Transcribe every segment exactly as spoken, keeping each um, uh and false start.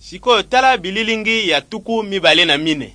Siko tala bililingi ya tuku mibale na mine.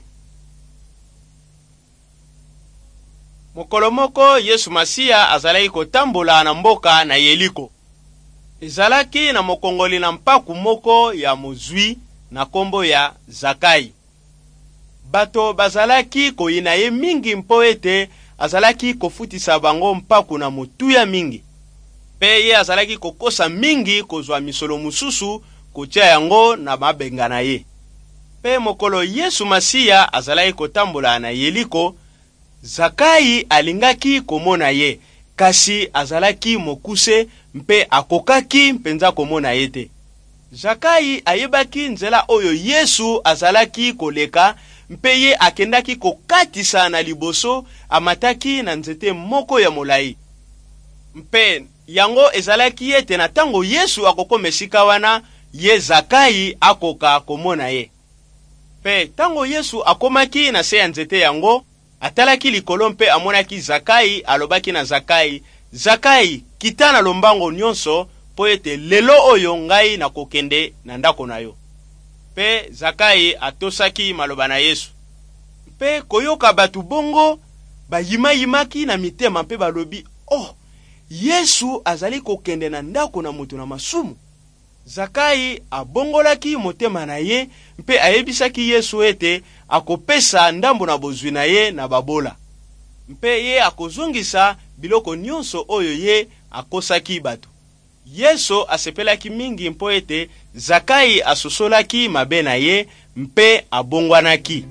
Mokolo moko Yesu Masiya azalaki kotambola na mboka na Yeliko. Ezalaki na mokongoli na mpaku moko ya mozwi na kombo ya Zakai. Bato bazalaki koyina ye mingi mpo ete azalaki kofutisa bango mpaku na motuya mingi. Pe ye azalaki kokosa mingi kozwa misolo mususu kotia yango na mabenga na ye. Pe mokolo Yesu Masiya azalaki kotambola na Yeliko, Zakai alingaki komona ye, kasi azalaki mokuse mpe akokaki mpenza komona ye te. Zakai ayebaki nzela oyo Yesu azalaki koleka, mpe ye akendaki kokatisa na liboso, amataki na nzete moko ya molai. Mpe yango ezalaki ete na tango Yesu akokoma esika wana, ye Zakai akoka komona ye. Pe tango Yesu akomaki na se ya nzete yango, atalaki likolo mpe amonaki Zakai, alobaki na Zakai, Zakai, kita na lombango nyonso po ete lelo oyo ngai na kokende na ndako na yo. Pe Zakai atosaki maloba na Yesu. Pe koyoka batu bongo bayima yimaki na mitema mpe balobi, oh, Yesu azali kokende na ndako na mutu na masumu. Zakai abongolaki motema na ye mpe ayebisaki Yesu ete akopesa ndambo na bozwi na ye na babola. Mpe ye akozongisa biloko nyonso oyo ye akosaki bato. Yesu asepelaki mingi mpo ete Zakai asosolaki mabe na ye mpe abongwanaki.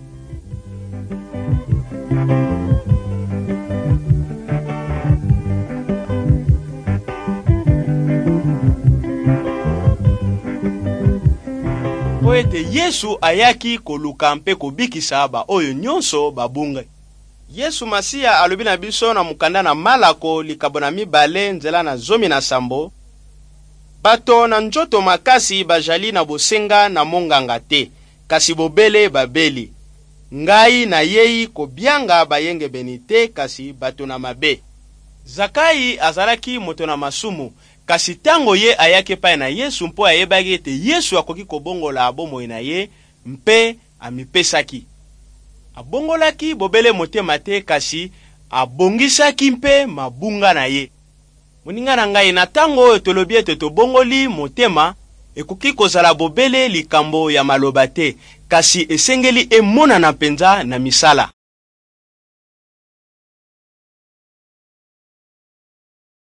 Po ete Yesu ayaki koluka mpe kobikisa ba oyo nyonso babunga. Yesu Masiya alobi na biso na mukanda na Malako likabo na mibale nzela na zomi na sambo. Bato na njoto makasi bajali na bosenga na monganga te, kasi bobele babeli. Ngai na yei kobianga bayenge benite, kasi bato na mabe. Zakai azalaki moto na masumu, kasi tango ye ayake pa na Yesu mpo ayebaki ete Yesu akoki kobongola abomoi na ye, mpe amipesaki. Abongolaki bobele motema te, kasi abongisaki mpe mabunga na ye. Moninga na ngai, na tango oyo tolobi ete tobongoli motema, ekoki kozala bobele likambo ya maloba te, kasi esengeli emona na penza na misala.